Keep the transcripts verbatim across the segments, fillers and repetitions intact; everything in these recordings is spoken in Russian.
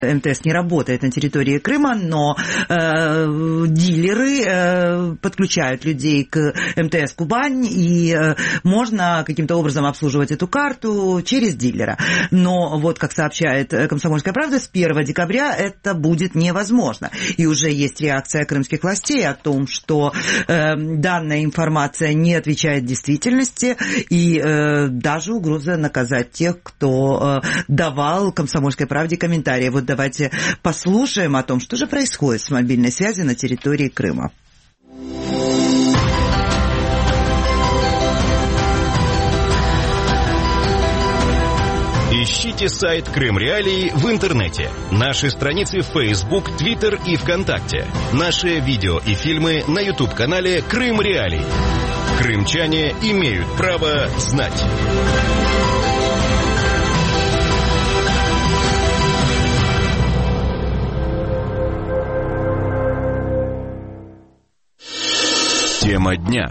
эм тэ эс не работает на территории Крыма, но э, дилеры э, подключают людей к эм тэ эс Кубань, и э, можно каким-то образом обслуживать эту карту через дилера. Но вот, как сообщает «Комсомольская правда», с первого декабря это будет невозможно. И уже есть реакция крымских властей о том, что э, данная информация не отвечает действительности, и э, даже угроза наказать тех, кто э, давал «Комсомольской правде» комментарии. Вот давайте послушаем о том, что же происходит с мобильной связью на территории Крыма. Ищите сайт Крым Реалии в интернете. Наши страницы в Facebook, Twitter и ВКонтакте. Наши видео и фильмы на YouTube-канале Крым Реалии. Крымчане имеют право знать. Тема дня.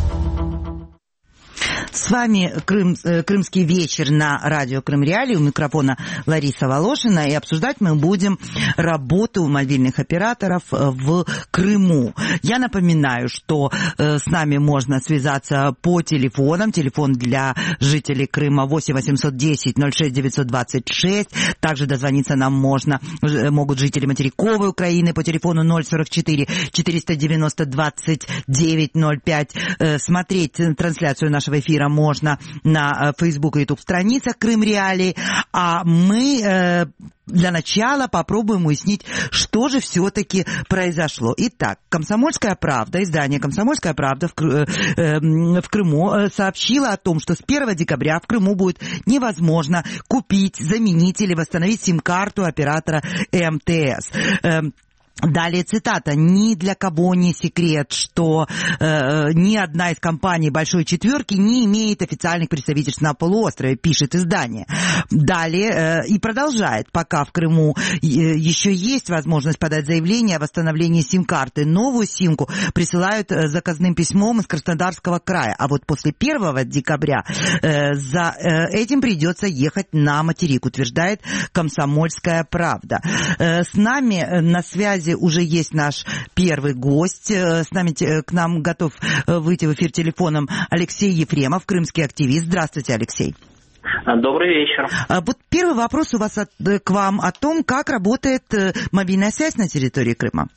С вами Крым, «Крымский вечер» на радио Крым Реалии. У микрофона Лариса Волошина. И обсуждать мы будем работу мобильных операторов в Крыму. Я напоминаю, что с нами можно связаться по телефонам. Телефон для жителей Крыма восемь восемьсот десять ноль шесть девятьсот двадцать шесть. Также дозвониться нам можно, могут жители материковой Украины по телефону ноль сорок четыре четыреста девяносто двадцать девять ноль пять. Смотреть трансляцию нашего эфира можно на Facebook и YouTube страницах Крым Реалии, а мы э, для начала попробуем уяснить, что же все-таки произошло. Итак, «Комсомольская правда», издание «Комсомольская правда» в, Кры, э, в Крыму сообщило о том, что с первого декабря в Крыму будет невозможно купить, заменить или восстановить сим-карту оператора эм тэ эс. Э, Далее цитата. «Ни для кого не секрет, что э, ни одна из компаний Большой Четверки не имеет официальных представительств на полуострове», пишет издание. Далее э, и продолжает. «Пока в Крыму э, еще есть возможность подать заявление о восстановлении сим-карты, новую симку присылают э, заказным письмом из Краснодарского края. А вот после первого декабря э, за э, этим придется ехать на материк», утверждает «Комсомольская правда». Э, с нами на связи уже есть наш первый гость. С нами к нам готов выйти в эфир телефоном Алексей Ефремов, крымский активист. Здравствуйте, Алексей. Добрый вечер. Вот первый вопрос у вас от, к вам о том, как работает мобильная связь на территории Крыма.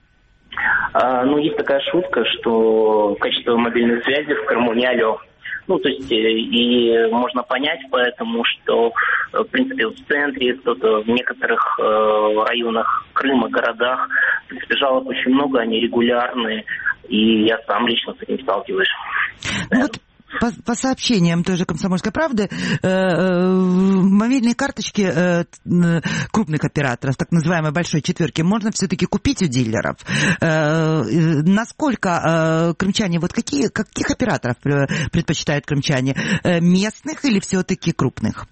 А, ну, есть такая шутка, что качество мобильной связи в Крыму не алё. Ну, то есть, и можно понять, поэтому что, в принципе, в центре, кто-то в некоторых э, районах Крыма, городах, в принципе, жалоб очень много, они регулярные, и я сам лично с этим сталкиваюсь. Ну, вот по, по сообщениям той же «Комсомольской правды», э, э, мобильные карточки э, крупных операторов, так называемой «Большой четверки», можно все-таки купить у дилеров. Э, насколько э, крымчане, вот какие, каких операторов предпочитают крымчане? Э, местных или все-таки крупных?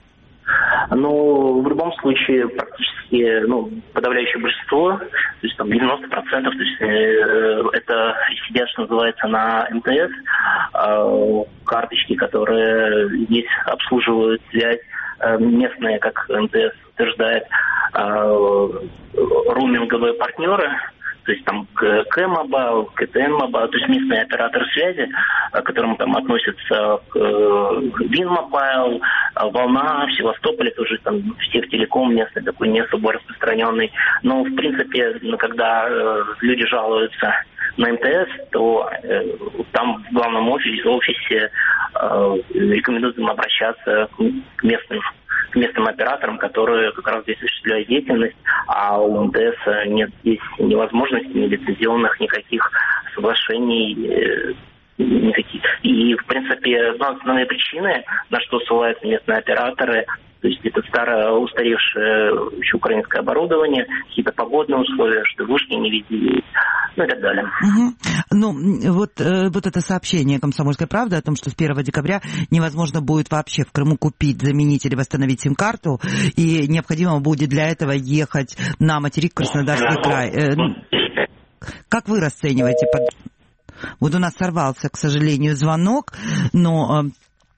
Ну, в любом случае, практически, ну, подавляющее большинство, то есть там девяносто процентов, то есть э, это сидят, что называется, на эм тэ эс, э, карточки, которые здесь обслуживают связь, э, местные, как эм тэ эс утверждает, э, роуминговые партнеры, то есть там К-Мобайл, ка тэ эн Мобайл, то есть местные операторы связи, к которым там относятся Винмобайл, Волна, в Севастополе тоже там Севтелеком местный, такой не особо распространенный. Но, в принципе, когда люди жалуются на эм тэ эс, то э, там в главном офисе, в офисе э, рекомендуют им обращаться к местным к местным операторам, которые как раз здесь осуществляют деятельность, а у эм тэ эс нет здесь ни возможностей, ни лицензионных, никаких соглашений, э, никаких. И, в принципе, основные причины, на что ссылаются местные операторы, то есть это старое, устаревшее еще украинское оборудование, какие-то погодные условия, что вышки не везде есть, ну и так далее. Угу. Ну, вот, э, вот это сообщение «Комсомольской правды» о том, что с первого декабря невозможно будет вообще в Крыму купить, заменить или восстановить сим-карту, и необходимо будет для этого ехать на материк Краснодарский край. Э, как вы расцениваете? Вот у нас сорвался, к сожалению, звонок, но...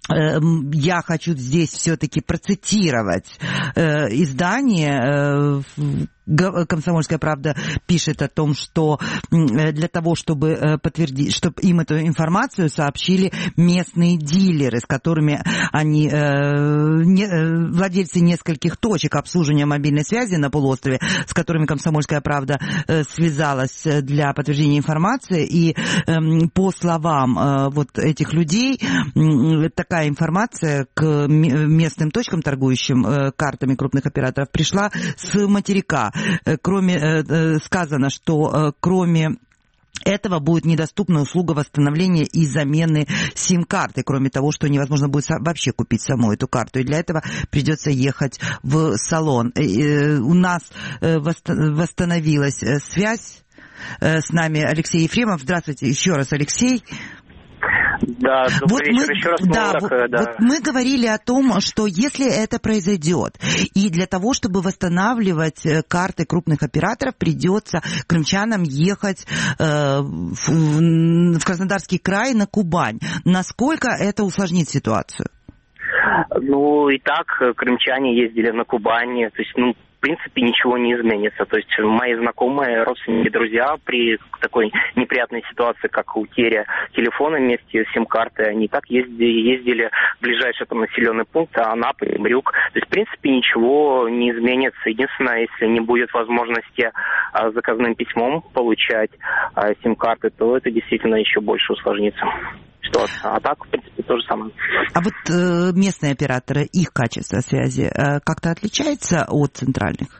я хочу здесь все-таки процитировать издание. «Комсомольская правда» пишет о том, что для того, чтобы подтвердить, чтобы им эту информацию сообщили местные дилеры, с которыми они, владельцы нескольких точек обслуживания мобильной связи на полуострове, с которыми «Комсомольская правда» связалась для подтверждения информации. И по словам вот этих людей, такая информация к местным точкам, торгующим картами крупных операторов, пришла с материка. Кроме, сказано, что кроме этого будет недоступна услуга восстановления и замены сим-карты, кроме того, что невозможно будет вообще купить саму эту карту, и для этого придется ехать в салон. У нас восстановилась связь, с нами Алексей Ефремов. Здравствуйте еще раз, Алексей. Да, добрый вот вечер мы, еще раз. Да, так, вот, да. вот мы говорили о том, что если это произойдет, и для того, чтобы восстанавливать карты крупных операторов, придется крымчанам ехать э, в, в Краснодарский край, на Кубань. Насколько это усложнит ситуацию? Ну, и так крымчане ездили на Кубань, то есть, ну, в принципе, ничего не изменится. То есть мои знакомые, родственники, друзья при такой неприятной ситуации, как утеря телефона вместе с сим-карты, они так ездили, ездили в ближайший там населенный пункт, Анапа, Брюк. То есть, в принципе, ничего не изменится. Единственное, если не будет возможности а, заказным письмом получать а, сим-карты, то это действительно еще больше усложнится. А так, в принципе, то же самое. А вот э, местные операторы, их качество связи э, как-то отличается от центральных?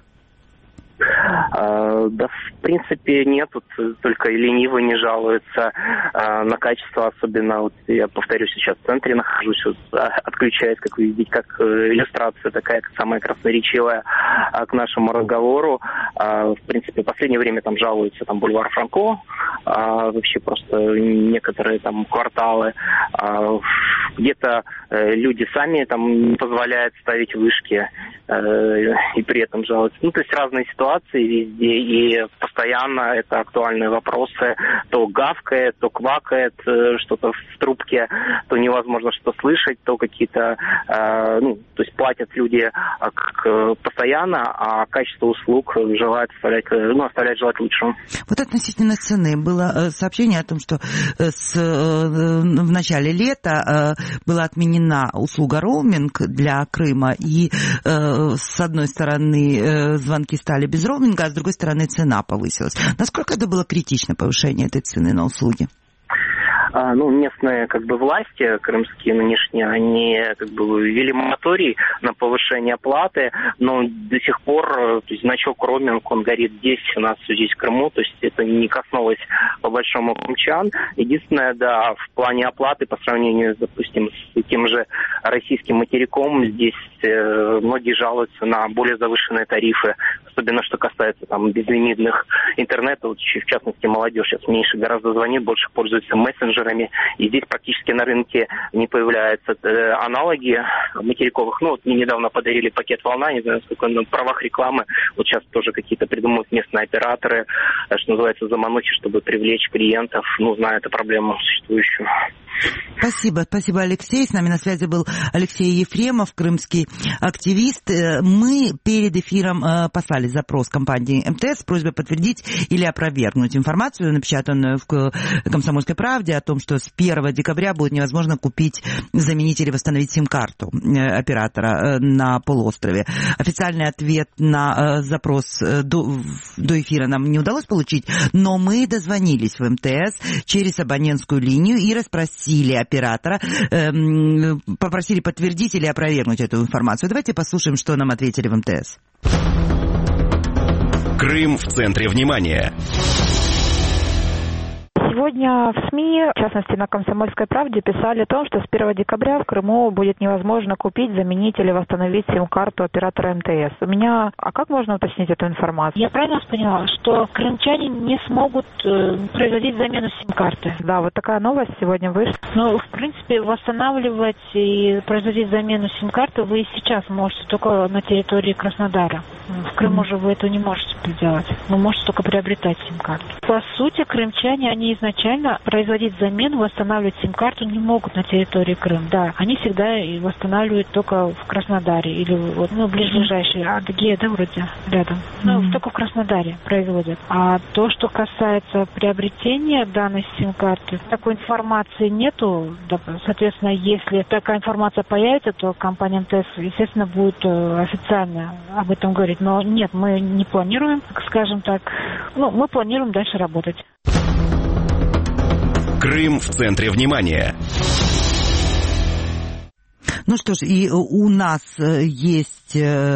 Uh, да, в принципе, нет, тут только ленивые не жалуются uh, на качество, особенно, вот, я повторю, сейчас в центре нахожусь, вот, отключаюсь, как вы видите, как иллюстрация такая, самая красноречивая uh, к нашему разговору. Uh, в принципе, в последнее время там жалуются там бульвар Франко, uh, вообще просто некоторые там кварталы, uh, где-то uh, люди сами там не позволяют ставить вышки uh, и при этом жалуются. Ну, то есть разные ситуации везде, и постоянно это актуальные вопросы. То гавкает, то квакает что-то в трубке, то невозможно что слышать, то какие-то, э, ну, то есть платят люди как постоянно, а качество услуг желает оставлять, ну, оставлять желать лучшего. Вот относительно цены было сообщение о том, что с, в начале лета была отменена услуга роуминг для Крыма, и с одной стороны звонки стали без роуминга, а с другой стороны цена повысилась. Насколько это было критично, повышение этой цены на услуги? А, ну, местные, как бы, власти крымские нынешние, они, как бы, ввели мораторий на повышение оплаты, но до сих пор, то есть, значок роуминг, он горит здесь, у нас здесь в Крыму, то есть это не коснулось по большому крымчан. Единственное, да, в плане оплаты по сравнению, допустим, с тем же российским материком, здесь э, многие жалуются на более завышенные тарифы, особенно что касается там безлимитных интернета, вот, в частности, молодежь сейчас меньше гораздо звонит, больше пользуется мессенджерами, и здесь практически на рынке не появляются э, аналоги материковых. Ну, вот мне недавно подарили пакет «Волна», не знаю, сколько на правах рекламы, вот сейчас тоже какие-то придумывают местные операторы, что называется, заманухи, чтобы привлечь клиентов, ну, зная эту проблему существующую. Спасибо, спасибо, Алексей. С нами на связи был Алексей Ефремов, крымский активист. Мы перед эфиром послали запрос компании эм тэ эс с просьбой подтвердить или опровергнуть информацию, напечатанную в «Комсомольской правде», о том, что с первого декабря будет невозможно купить, заменить или восстановить сим-карту оператора на полуострове. Официальный ответ на запрос до, до эфира нам не удалось получить, но мы дозвонились в эм тэ эс через абонентскую линию и расспросили оператора, эм, попросили подтвердить или опровергнуть эту информацию. Давайте послушаем, что нам ответили в эм тэ эс. Крым в центре внимания. Сегодня в СМИ, в частности на «Комсомольской правде», писали о том, что с первого декабря в Крыму будет невозможно купить, заменить или восстановить сим-карту оператора эм тэ эс. У меня... А как можно уточнить эту информацию? Я правильно поняла, что крымчане не смогут э, производить замену сим-карты? Да, вот такая новость сегодня вышла. Ну, в принципе, восстанавливать и производить замену сим-карты вы и сейчас можете только на территории Краснодара. В Крыму mm-hmm. же вы это не можете сделать. Вы можете только приобретать сим-карту. По сути, крымчане, они изначально производить замену, восстанавливать сим-карту не могут на территории Крыма. Да, они всегда и восстанавливают только в Краснодаре или вот, ну, ближайшие, Адыгея, да, вроде рядом. Ну, mm-hmm. только в Краснодаре производят. А то, что касается приобретения данной сим-карты, такой информации нету. Да, соответственно, если такая информация появится, то компания эм тэ эс, естественно, будет официально об этом говорить. Но нет, мы не планируем, скажем так, ну, мы планируем дальше работать. Крым в центре внимания. Ну что ж, и у нас есть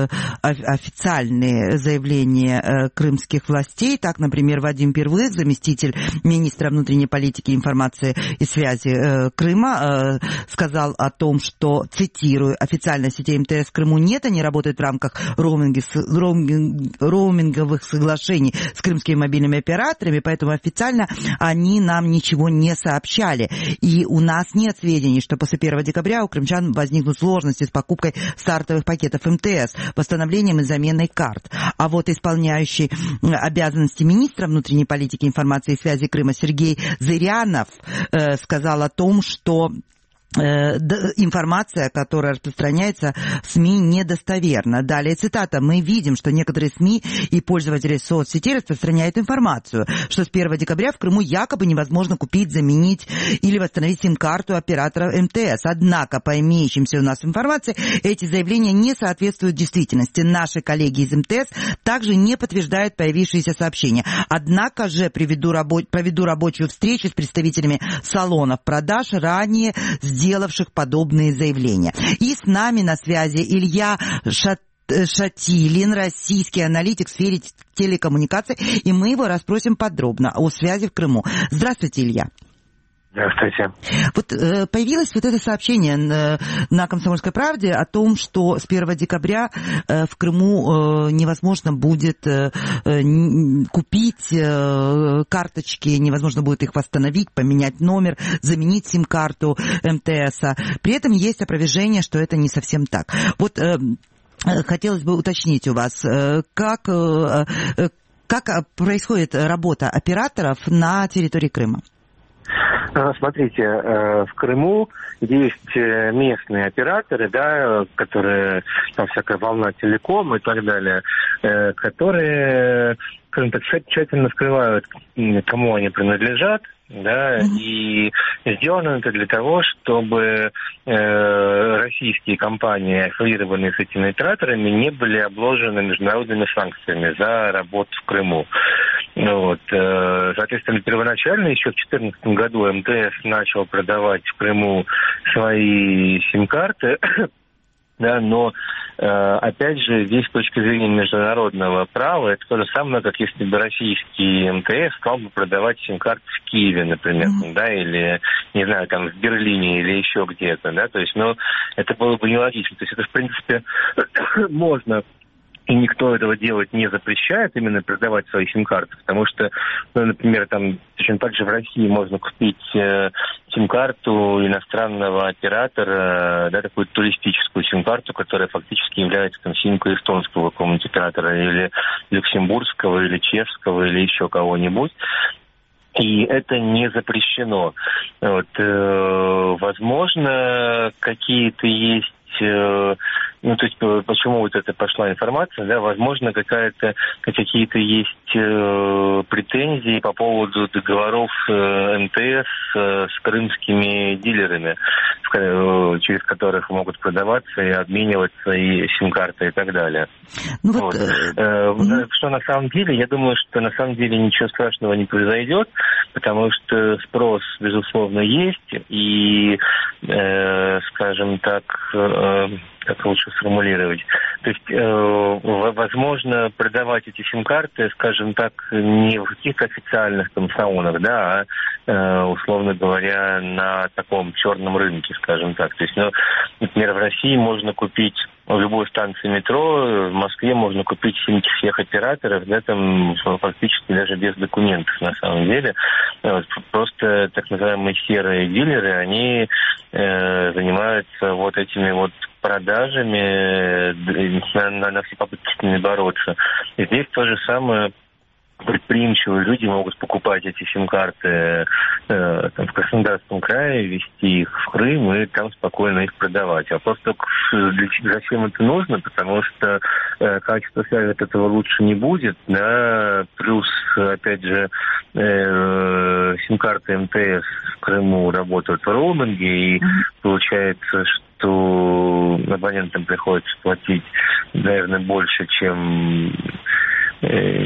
официальные заявления крымских властей. Так, например, Вадим Первых, заместитель министра внутренней политики, информации и связи Крыма, сказал о том, что, цитирую, официально сетей эм тэ эс в Крыму нет, они работают в рамках роуминги, роуминг, роуминговых соглашений с крымскими мобильными операторами, поэтому официально они нам ничего не сообщали. И у нас нет сведений, что после первого декабря у крымчан возникнут сложности с покупкой стартовых пакетов эм тэ эс, восстановлением и заменой карт. А вот исполняющий обязанности министра внутренней политики, информации и связи Крыма Сергей Зырянов э, сказал о том, что информация, которая распространяется в СМИ, недостоверна. Далее цитата. «Мы видим, что некоторые СМИ и пользователи соцсетей распространяют информацию, что с первого декабря в Крыму якобы невозможно купить, заменить или восстановить сим-карту оператора эм тэ эс. Однако, по имеющимся у нас информации, эти заявления не соответствуют действительности. Наши коллеги из эм тэ эс также не подтверждают появившиеся сообщения. Однако же приведу рабо- проведу рабочую встречу с представителями салонов продаж, ранее сделавших подобные заявления». И с нами на связи Илья Шат... Шатилин, российский аналитик в сфере телекоммуникаций, и мы его расспросим подробно о связи в Крыму. Здравствуйте, Илья. Здравствуйте. Вот э, появилось вот это сообщение на, на «Комсомольской правде» о том, что с первого декабря э, в Крыму э, невозможно будет э, э, купить э, карточки, невозможно будет их восстановить, поменять номер, заменить сим-карту эм тэ эс. При этом есть опровержение, что это не совсем так. Вот э, хотелось бы уточнить у вас, э, как, э, э, как происходит работа операторов на территории Крыма? Смотрите, в Крыму есть местные операторы, да, которые, там всякая волна телеком и так далее, которые, скажем так, тщательно скрывают, кому они принадлежат, да, и сделано это для того, чтобы э, российские компании, аффилированные с этими операторами, не были обложены международными санкциями за работу в Крыму. Вот. Соответственно, первоначально, еще в две тысячи четырнадцатом году, эм тэ эс начал продавать в Крыму свои сим-карты, да, но, э, опять же, здесь с точки зрения международного права, это то же самое, как если бы российский эм тэ эс стал бы продавать сим-карты в Киеве, например, mm-hmm. да, или, не знаю, там, в Берлине или еще где-то, да, то есть, ну, это было бы нелогично. То есть это, в принципе, можно... И никто этого делать не запрещает, именно продавать свои сим-карты, потому что, ну, например, там точно так же в России можно купить э, сим-карту иностранного оператора, да, такую туристическую сим-карту, которая фактически является там симкой эстонского какого-нибудь оператора, или люксембургского, или чешского, или еще кого-нибудь. И это не запрещено. Вот, э, возможно, какие-то есть... Э, Ну, то есть, почему вот это пошла информация, да, возможно, какая-то, какие-то есть э, претензии по поводу договоров э, эм тэ эс э, с крымскими дилерами, э, через которых могут продаваться и обменивать свои сим-карты и так далее. Ну, вот, вот. Э, mm-hmm. Что на самом деле, я думаю, что на самом деле ничего страшного не произойдет, потому что спрос, безусловно, есть, и, э, скажем так, э, как лучше сформулировать. То есть, э, возможно, продавать эти сим-карты, скажем так, не в каких-то официальных там салонах, да, а, э, условно говоря, на таком черном рынке, скажем так. То есть, ну, например, в России можно купить в любой станции метро, в Москве можно купить симки всех операторов, да, там фактически даже без документов на самом деле. Вот, просто так называемые серые дилеры, они э, занимаются вот этими вот продажами, на, на, на все попытки с ними бороться. И здесь то же самое предприимчивые люди могут покупать эти сим-карты э, там, в Краснодарском крае, везти их в Крым и там спокойно их продавать. Вопрос только, зачем это нужно, потому что э, качество связи от этого лучше не будет, да, плюс, опять же, э, сим-карты МТС в Крыму работают в роуминге, и получается, что абонентам приходится платить, наверное, больше, чем... Э,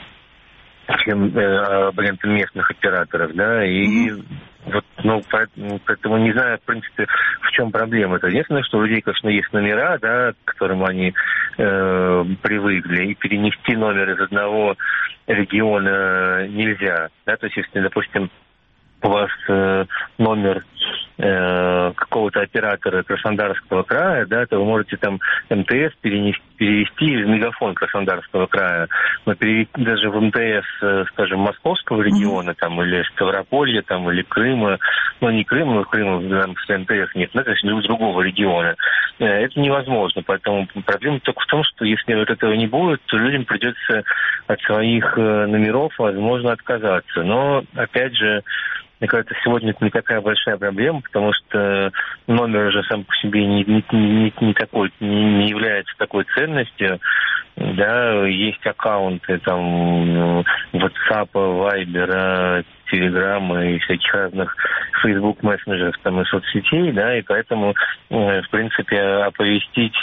чем э, абоненты местных операторов, да, и mm-hmm. вот, ну, поэтому, поэтому не знаю, в принципе, в чем проблема. Это единственное, что у людей, конечно, есть номера, да, к которым они э, привыкли, и перенести номер из одного региона нельзя, да, то есть, если, допустим, у вас э, номер э, какого-то оператора Краснодарского края, да, то вы можете там МТС перенести, перевести в Мегафон Краснодарского края, но перевести даже в МТС, э, скажем, Московского региона, mm-hmm. там, или Ставрополья, там, или Крыма, ну, не Крыма, но Крыма, там, МТС нет, да, то есть другого региона. Э, это невозможно, поэтому проблема только в том, что если вот этого не будет, то людям придется от своих э, номеров, возможно, отказаться. Но, опять же, мне кажется, сегодня это не такая большая проблема, потому что номер уже сам по себе не, не, не, не такой, не, не является такой ценностью. Да, есть аккаунты там WhatsApp, Viber, Telegram и всяких разных Facebook мессенджеров там и соцсетей, да, и поэтому, в принципе, оповестить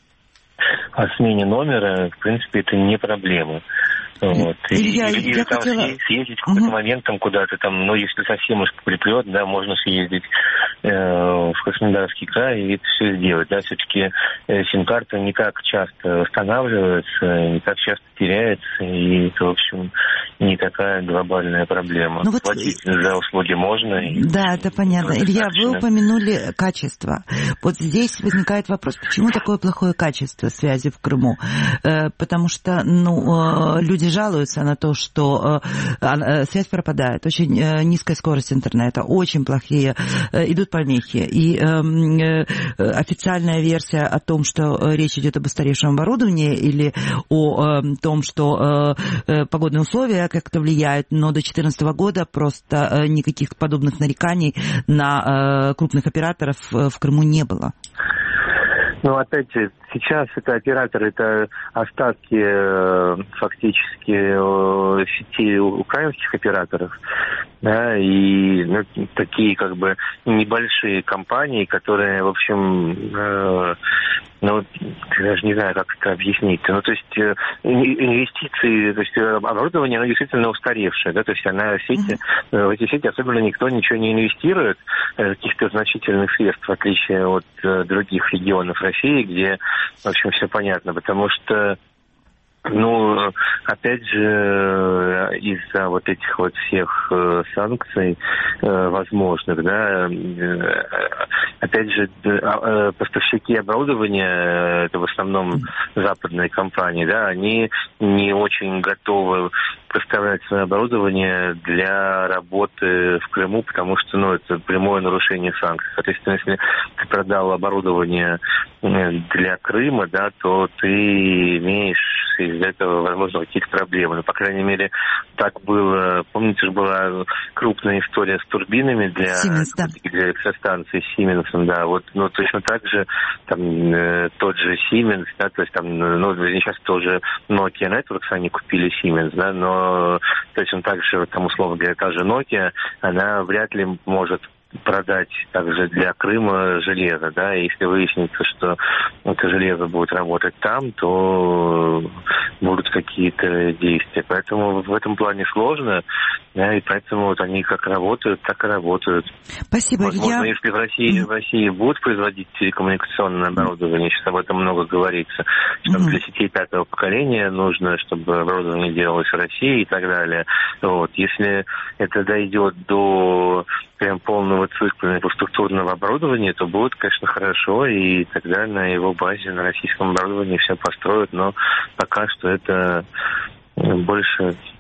о смене номера, в принципе, это не проблема. Вот. Илья, или или я там хотела... съездить в какой-то угу. момент там куда-то там, ну, если совсем уж приплет, да, можно съездить э, в Краснодарский край и это все сделать. Да, все-таки э, сим-карта не так часто восстанавливается, не так часто теряется, и это, в общем, не такая глобальная проблема. Ну, вот... Платить за услуги можно. И... Да, это понятно. Илья, вы упомянули качество. Вот здесь возникает вопрос, почему такое плохое качество связи в Крыму? Э, потому что, ну, люди жалуются на то, что э, связь пропадает, очень э, низкая скорость интернета, очень плохие, э, идут помехи. И э, э, официальная версия о том, что речь идет об устаревшем оборудовании или о э, том, что э, погодные условия как-то влияют, но до две тысячи четырнадцатого года просто э, никаких подобных нареканий на э, крупных операторов в Крыму не было. Ну, опять же, сейчас это операторы, это остатки э, фактически э, сетей украинских операторов, да, и ну, такие как бы небольшие компании, которые, в общем, э, ну, я даже не знаю, как это объяснить. Ну, то есть э, инвестиции, то есть оборудование, оно действительно устаревшее, да, то есть она в сети, э, в эти сети особенно никто ничего не инвестирует, э, каких-то значительных средств, в отличие от э, других регионов России, где, в общем, все понятно, потому что, ну, опять же, из-за вот этих вот всех э, санкций э, возможных, да, э, опять же, э, поставщики оборудования, это в основном западные компании, да, они не очень готовы поставлять свое оборудование для работы в Крыму, потому что, ну, это прямое нарушение санкций. Соответственно, если ты продал оборудование для Крыма, да, то ты имеешь из-за этого, возможно, какие-то проблемы. Но, по крайней мере, так было. Помните же, была крупная история с турбинами для, Siemens, да. для электростанции Siemens, да. Вот, ну, точно так же там э, тот же Siemens, да, то есть там, ну, сейчас тоже Nokia Networks, они купили Siemens, да, но точно так же, там, условно говоря, та же Nokia, она вряд ли может продать также для Крыма железо, да, и если выяснится, что это железо будет работать там, то будут какие-то действия. Поэтому в этом плане сложно, да, и поэтому вот они как работают, так и работают. Спасибо, возможно, я... если в России, в России будут производить телекоммуникационное оборудование, сейчас об этом много говорится, что mm-hmm. для сетей пятого поколения нужно, чтобы оборудование делалось в России и так далее. Вот. Если это дойдет до прям полного цикла инфраструктурного оборудования, то будет, конечно, хорошо, и тогда на его базе, на российском оборудовании все построят, но пока что это больше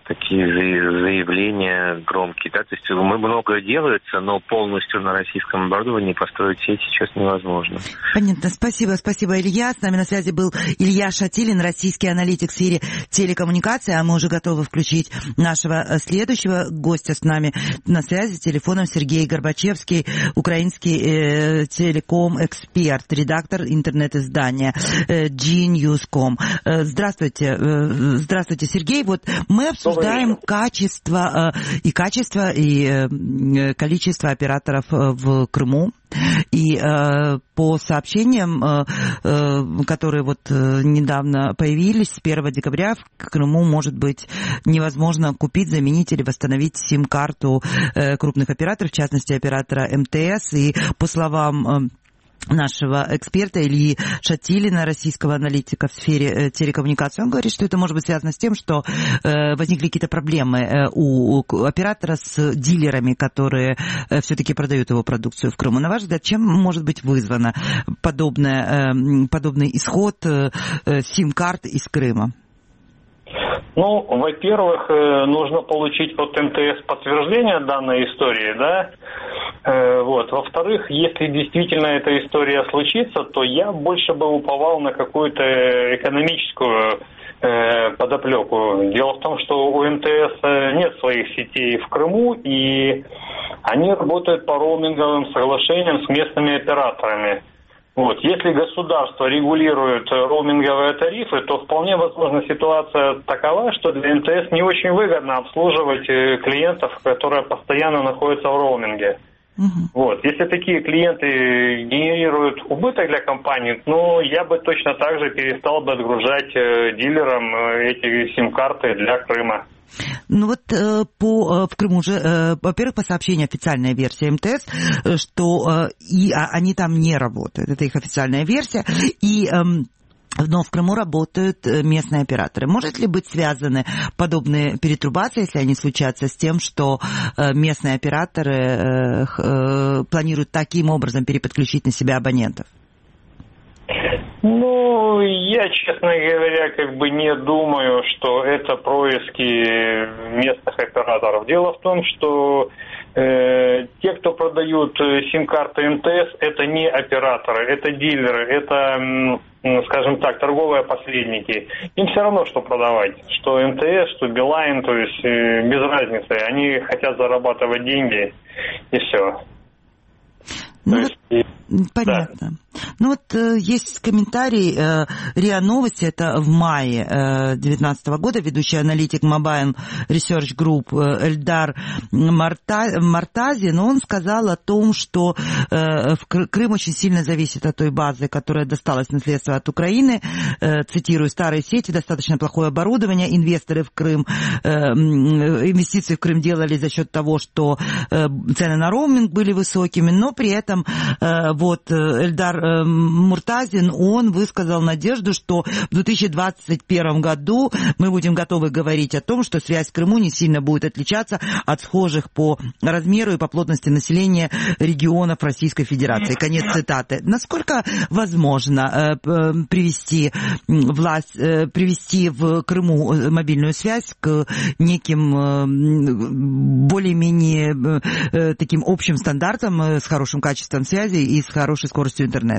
такие заявления громкие. Да? То есть многое делается, но полностью на российском оборудовании построить сеть сейчас невозможно. Понятно. Спасибо, спасибо, Илья. С нами на связи был Илья Шатилин, российский аналитик в сфере телекоммуникации. А мы уже готовы включить нашего следующего гостя с нами на связи. Телефоном Сергей Горбачевский, украинский э, телеком-эксперт, редактор интернет-издания э, джи ньюс точка ком. Э, здравствуйте, э, здравствуйте, Сергей. Вот мы обсуждаем качество э, и качество, и э, количество операторов э, в Крыму. И э, по сообщениям, э, э, которые вот э, недавно появились, с первого декабря в Крыму может быть невозможно купить, заменить или восстановить сим-карту э, крупных операторов, в частности оператора эм тэ эс. И по словам э, нашего эксперта Ильи Шатилина, российского аналитика в сфере э, телекоммуникации, он говорит, что это может быть связано с тем, что э, возникли какие-то проблемы э, у, у оператора с дилерами, которые э, все-таки продают его продукцию в Крыму. На ваш взгляд, чем может быть вызвано подобное, э, подобный исход э, э, сим-карт из Крыма? Ну, во-первых, нужно получить от эм тэ эс подтверждение данной истории, да. Вот. Во-вторых, если действительно эта история случится, то я больше бы уповал на какую-то экономическую подоплеку. Дело в том, что у эм тэ эс нет своих сетей в Крыму, и они работают по роуминговым соглашениям с местными операторами. Вот. Если государство регулирует роуминговые тарифы, то вполне возможна ситуация такова, что для эм тэ эс не очень выгодно обслуживать клиентов, которые постоянно находятся в роуминге. Uh-huh. Вот. Если такие клиенты генерируют убыток для компании, ну, я бы точно так же перестал бы отгружать э, дилерам э, эти сим-карты для Крыма. Ну вот э, по, в Крыму уже, э, во-первых, по сообщению официальная версия эм тэ эс, э, что э, и, а, они там не работают, это их официальная версия, и... Э, но в Крыму работают местные операторы. Может ли быть связаны подобные перетрубации, если они случаются, с тем, что местные операторы планируют таким образом переподключить на себя абонентов? Ну, я, честно говоря, как бы не думаю, что это происки местных операторов. Дело в том, что э, те, кто продают сим-карты эм тэ эс, это не операторы, это дилеры, это, скажем так, торговые посредники. Им все равно, что продавать, что эм тэ эс, что Билайн, то есть э, без разницы. Они хотят зарабатывать деньги, и все. Ну, вот, есть, понятно. Да. Ну вот э, есть комментарий э, РИА Новости, это в мае две тысячи девятнадцатого года, ведущий аналитик Mobile Research Group э, Эльдар Марта, Мартазин, он сказал о том, что э, в Крым очень сильно зависит от той базы, которая досталась наследство от Украины. Э, цитирую, старые сети, достаточно плохое оборудование, инвесторы в Крым, э, инвестиции в Крым делали за счет того, что э, цены на роуминг были высокими, но при этом э, вот Эльдар Муртазин, он высказал надежду, что в две тысячи двадцать первом году мы будем готовы говорить о том, что связь в Крыму не сильно будет отличаться от схожих по размеру и по плотности населения регионов Российской Федерации. Конец цитаты. Насколько возможно привести власть, привести в Крыму мобильную связь к неким более-менее таким общим стандартам с хорошим качеством связи и с хорошей скоростью интернета?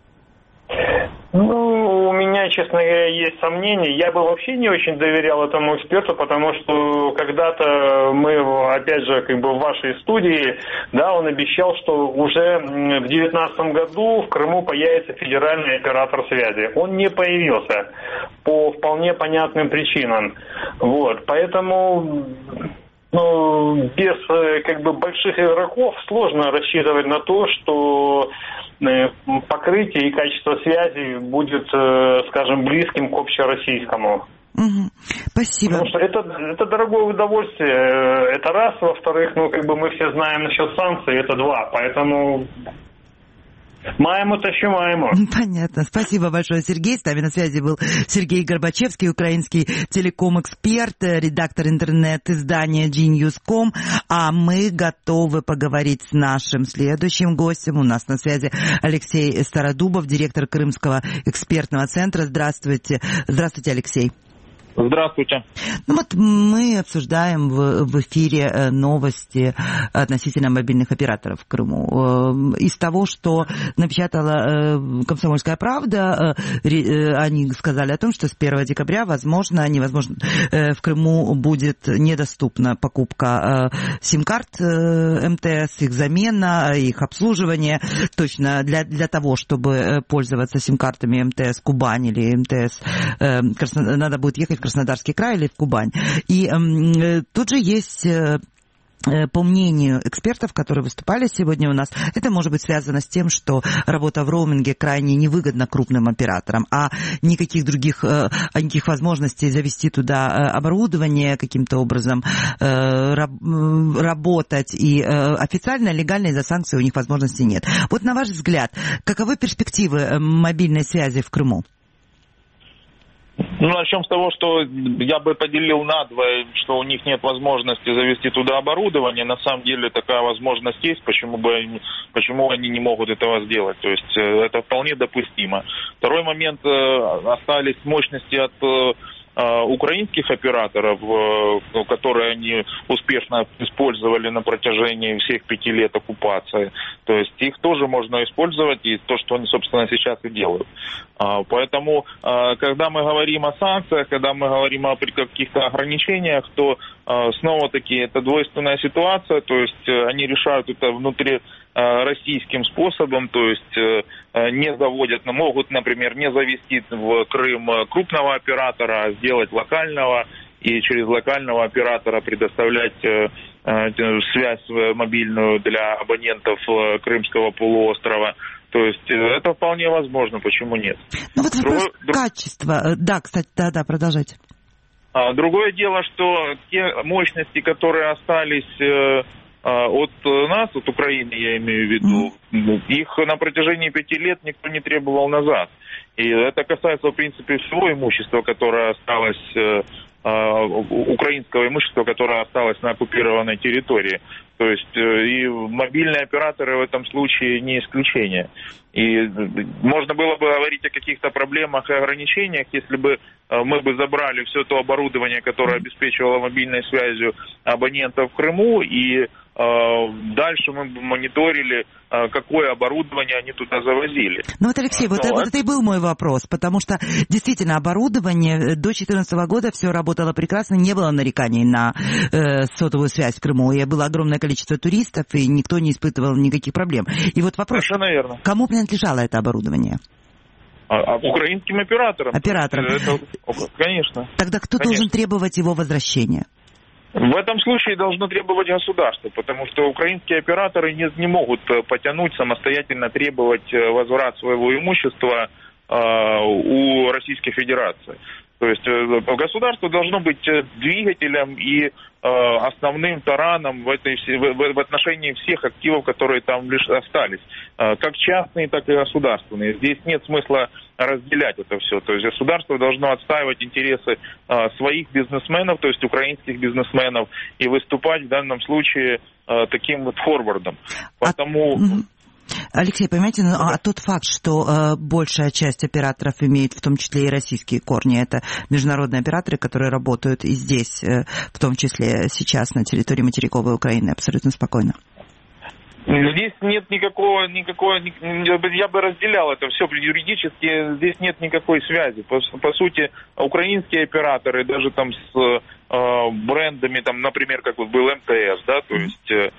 Ну, у меня, честно говоря, есть сомнения. Я бы вообще не очень доверял этому эксперту, потому что когда-то мы, опять же, как бы в вашей студии, да, он обещал, что уже в девятнадцатом году в Крыму появится федеральный оператор связи. Он не появился по вполне понятным причинам. Вот, поэтому... Ну, без как бы больших игроков сложно рассчитывать на то, что покрытие и качество связи будет, скажем, близким к общероссийскому. Угу. Спасибо. Потому что это, это дорогое удовольствие. Это раз. Во-вторых, ну, как бы мы все знаем насчет санкций, это два. Поэтому... Маемо, то еще маемо. Понятно. Спасибо большое, Сергей. С нами на связи был Сергей Горбачевский, украинский телеком-эксперт, редактор интернет-издания джи ньюс точка ком. А мы готовы поговорить с нашим следующим гостем. У нас на связи Алексей Стародубов, директор Крымского экспертного центра. Здравствуйте. Здравствуйте, Алексей. Здравствуйте. Ну вот мы обсуждаем в, в эфире новости относительно мобильных операторов в Крыму. Из того, что напечатала «Комсомольская правда», они сказали о том, что с первого декабря, возможно, невозможно, в Крыму будет недоступна покупка сим-карт эм тэ эс, их замена, их обслуживание. Точно для, для того, чтобы пользоваться сим-картами эм тэ эс Кубань или эм тэ эс, надо будет ехать в Краснодарский край или в Кубань. И э, тут же есть... Э, По мнению экспертов, которые выступали сегодня у нас, это может быть связано с тем, что работа в роуминге крайне невыгодна крупным операторам, а никаких других, никаких возможностей завести туда оборудование, каким-то образом работать и официально, легально из-за санкций у них возможностей нет. Вот на ваш взгляд, каковы перспективы мобильной связи в Крыму? Ну, начнем с того, что я бы поделил надвое, что у них нет возможности завести туда оборудование. На самом деле такая возможность есть, почему бы они, почему они не могут этого сделать. То есть это вполне допустимо. Второй момент, остались мощности от украинских операторов, которые они успешно использовали на протяжении всех пяти лет оккупации. То есть их тоже можно использовать, и то, что они, собственно, сейчас и делают. Поэтому, когда мы говорим о санкциях, когда мы говорим о каких-то ограничениях, то снова-таки это двойственная ситуация, то есть они решают это внутри российским способом, то есть не заводят, могут, например, не завести в Крым крупного оператора, а сделать локального и через локального оператора предоставлять связь мобильную для абонентов Крымского полуострова. То есть это вполне возможно, почему нет? Ну вот вопрос Другой... качества. Да, кстати, да-да, продолжайте. Другое дело, что те мощности, которые остались от нас, от Украины, я имею в виду, mm-hmm. их на протяжении пяти лет никто не требовал назад. И это касается, в принципе, всего имущества, которое осталось, украинского имущества, которое осталось на оккупированной территории. То есть и мобильные операторы в этом случае не исключение. И можно было бы говорить о каких-то проблемах и ограничениях, если бы мы бы забрали все то оборудование, которое обеспечивало мобильной связью абонентов в Крыму, и дальше мы бы мониторили, какое оборудование они туда завозили. Ну вот, Алексей, вот, вот это и был мой вопрос, потому что действительно оборудование до две тысячи четырнадцатого года все работало прекрасно, не было нареканий на э, сотовую связь в Крыму, и было огромное количество туристов, и никто не испытывал никаких проблем. И вот вопрос, верно. Кому принадлежало это оборудование? А, а украинским операторам. Операторам. Это, конечно. Тогда кто конечно. должен требовать его возвращения? В этом случае должно требовать государство, потому что украинские операторы не, не могут потянуть, самостоятельно требовать возврат своего имущества э, у Российской Федерации. То есть э, государство должно быть двигателем и э, основным тараном в, этой, в, в отношении всех активов, которые там лишь остались, э, как частные, так и государственные. Здесь нет смысла разделять это все. То есть государство должно отстаивать интересы э, своих бизнесменов, то есть украинских бизнесменов, и выступать в данном случае э, таким вот форвардом. Поэтому... Алексей, понимаете, ну, а тот факт, что э, большая часть операторов имеет в том числе и российские корни, это международные операторы, которые работают и здесь, э, в том числе сейчас на территории материковой Украины, абсолютно спокойно. Здесь нет никакого, никакого, я бы разделял это все юридически, здесь нет никакой связи. По, по сути, украинские операторы, даже там с э, брендами, там, например, как вот был эм тэ эс, да, то есть, э,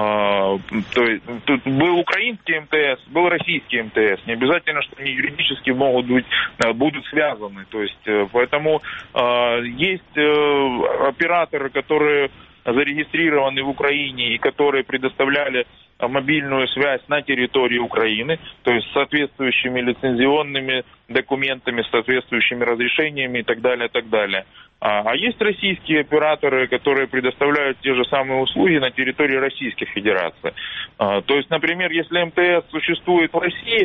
то есть тут был украинский эм тэ эс, был российский эм тэ эс. Не обязательно, что они юридически могут быть, будут связаны. То есть, э, поэтому э, есть э, операторы, которые зарегистрированы в Украине и которые предоставляли мобильную связь на территории Украины, то есть с соответствующими лицензионными документами, с соответствующими разрешениями и так далее, и так далее. А, а есть российские операторы, которые предоставляют те же самые услуги на территории Российской Федерации. А, то есть, например, если эм тэ эс существует в России,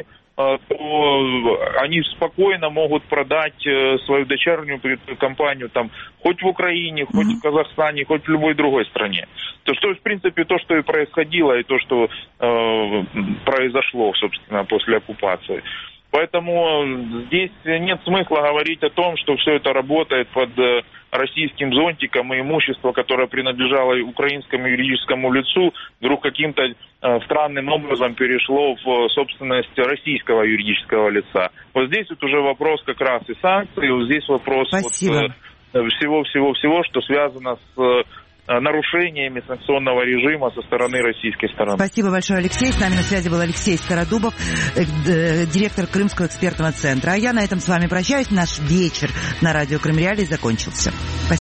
то они спокойно могут продать свою дочернюю компанию там хоть в Украине, хоть mm-hmm. в Казахстане, хоть в любой другой стране. То, что, в принципе, то, что и происходило, и то, что э, произошло, собственно, после оккупации. Поэтому здесь нет смысла говорить о том, что все это работает под российским зонтиком, и имущество, которое принадлежало украинскому юридическому лицу, вдруг каким-то странным образом перешло в собственность российского юридического лица. Вот здесь вот уже вопрос как раз и санкций, вот здесь вопрос вот всего-всего-всего, что связано с нарушениями санкционного режима со стороны российской стороны. Спасибо большое, Алексей. С нами на связи был Алексей Скородубов, директор Крымского экспертного центра. А я на этом с вами прощаюсь. Наш вечер на радио Крым Реалии закончился. Спасибо.